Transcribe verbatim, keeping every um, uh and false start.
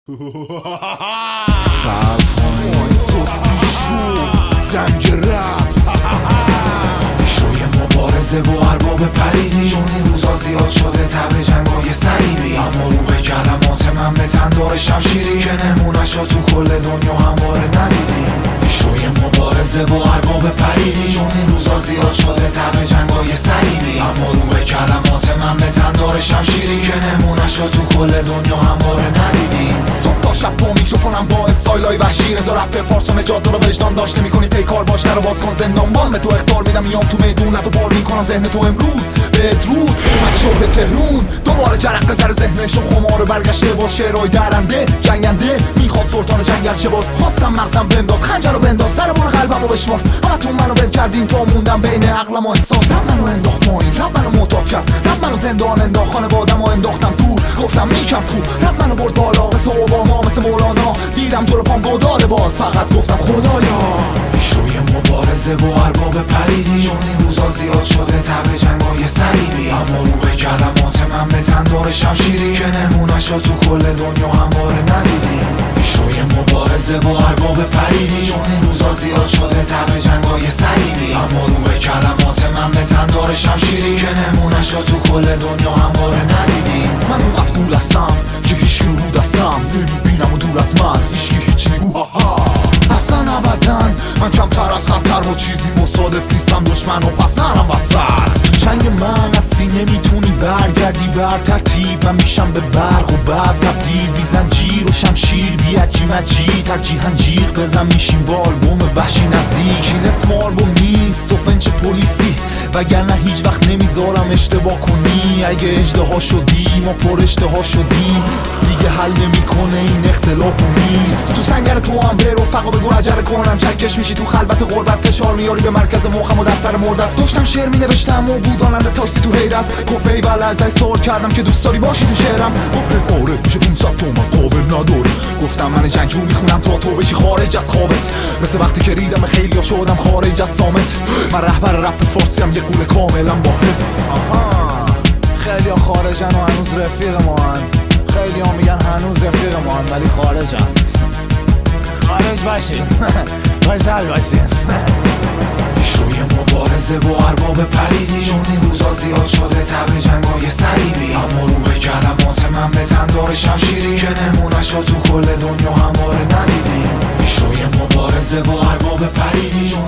سرهای سوز پیشو زنگ رب شوی مبارزه با ارباب پریدی، چون این روزا زیاد شده تب جنگای صلیبی، اما روح کلمات من به تندار شمشیری که نمونشو تو کل دنیا همواره ندیدیم. شوی مبارزه با ارباب پریدی، چون این روزا زیاد شده تب جنگای صلیبی، اما روح کلمات من به تندار شمشیری که نمونشو تو کل دنیا همواره ندیدیم. صبح تا شب با میکروفونم با استایلای وحشی، رضا رپ فارس و نجات رو وجدان داشت نمی‌کنی پیکار باش، نرو باز کن زندان بان به تو اختار میدم، میام تو میدون تو بار میکنم ذهن تو امروز بدرود من شوه تهرون، دوباره جرقه سر ذهنشون خمار برگشته با شعرهای درنده جنگنده، میخواد سلطان جنگل شه باز، خواستم مغزم بنداز خنجر رو بنداز سر بون قلبم رو بشمار، همتون منو ول کردین تا موندم بین عقلم و احساسم، منو انداخت ماین رب منو معتاد کرد، رب منو زندان انداخت، خانوادم رو انداختم دور گفتم میکم کو، رب منو برد بالا مثل اوباما مثل مولانا، دیدم جلو پام گودال باز فقط گفتم خدایا. شوی مبارزه با ارباب پریدی، چون این روزا زیاد شده تب جنگای صلیبی، اما روح کلمات من به تندار شمشیری که نمونشو تو کل دنیا همواره ندیدیم. شوی مبارزه با ارباب پریدی، چون این روزا زیاد شده تب جنگای صلیبی، اما روح کلمات من به تندار شمشیری که نمونشو تو کل دنیا همواره ندیدیم. من اونقدر گول هستم که هیچکی رو رو دستم نمیبینم و دور از من هیچکی هیچ نگو ها اصلا ابدا، من کمتر از خطر و چیزی مصادف نیستم دشمن و پس نرم وسط چنگ من از سینه میتونی برگردی بر ترتیب، من میشم به برق و بب تبدیل، بی زنجیر و شمشیر بی عجی مجید ترجیحاً جیغ بزن میشیم با آلبوم وحشی نزدیک، این اسم آلبوم نیست و فنچ پلیسی، وگرنه هیچ وقت نمیذارم اشتباه کنی، اگه اژدها شدی ما پر اشتها شدیم دیگه حل نمیکنه این اختلاف نیست، تو سنگر تو هم به رفقا بگو عجله کنن، چکش میشی تو خلوت غربت، فشار میاری به مرکز مخم و دفتر مردت، داشتم شعر مینوشتم و بود آننده تاکسی تو حیرت، گفت ای بله ازش سوال کردم که دوست داری باشی تو شعرم، گفت آره میشه پونصد تومن قابل نداره، گفتم من جنگجو میخونم تا تو بشی خارج از خوابت، مثل وقتی که ریدم خیلی ها شدم خارج از سامت، من رهبر رپ فارسی هم یه قول کاملا با حس. خیلی ها خارجن و هنوز رفیق ما هن، خیلی ها میگن هنوز رفیق ما هن ولی خارجن، خارج باشین خوشحال باشین. شوی مبارزه با ارباب پریدی، چون این روزا زیاد شده تب جنگای صلیبی، اما روح کلمات من به تندار شمشیری که نمونشو تو کل دنیا همواره ندیدیم. شوی مبارزه با ارباب پریدی، چون